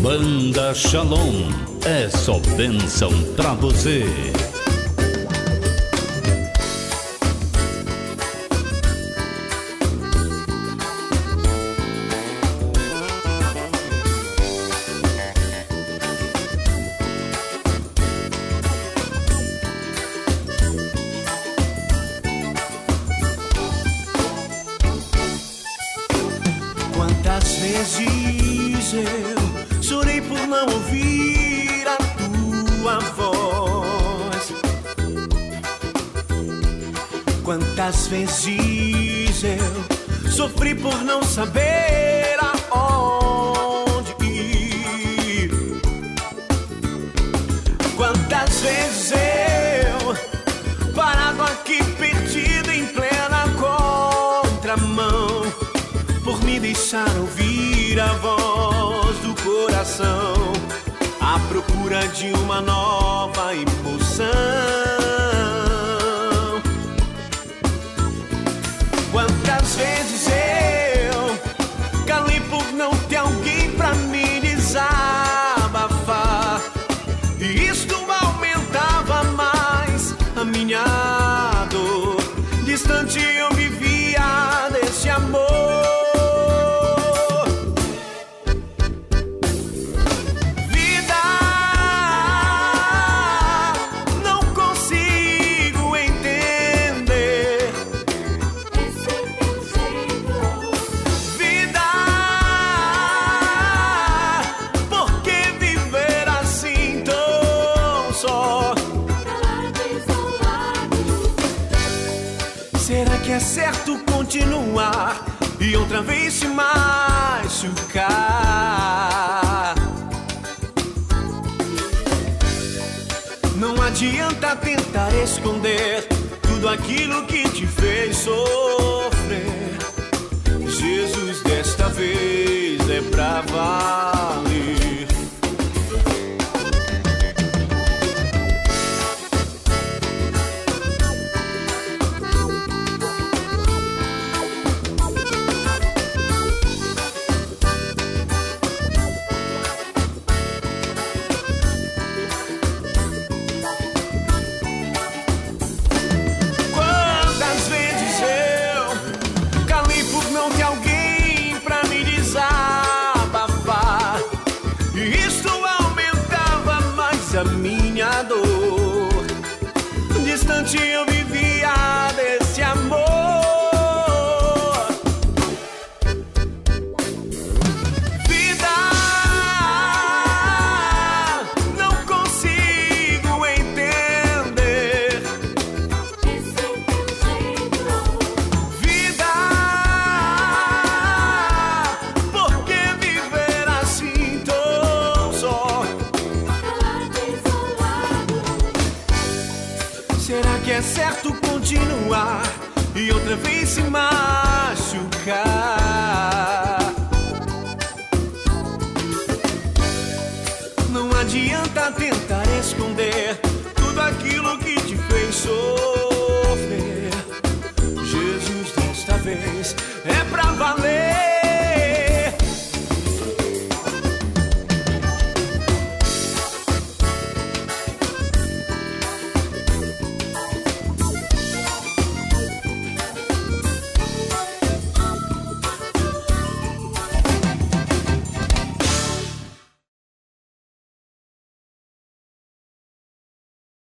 Banda Shalom, é só bênção pra você. Quantas vezes eu chorei por não ouvir a tua voz. Quantas vezes eu sofri por não saber aonde ir. Quantas vezes eu parado aqui perdido em plena contramão, por me deixar ouvir a voz do coração, à procura de uma nova emoção. Quantas vezes eu calei por não ter alguém pra me desabafar, e isto aumentava mais a minha dor. Distante eu vivia desse amor. Será que é certo continuar e outra vez se machucar? Não adianta tentar esconder tudo aquilo que te fez sofrer. Jesus desta vez é pra valer. A minha dor, distante eu vivia desse amor. Vida, não consigo entender esse teu jeito. Vida, por que viver assim tão só? Será que é certo continuar e outra vez se machucar?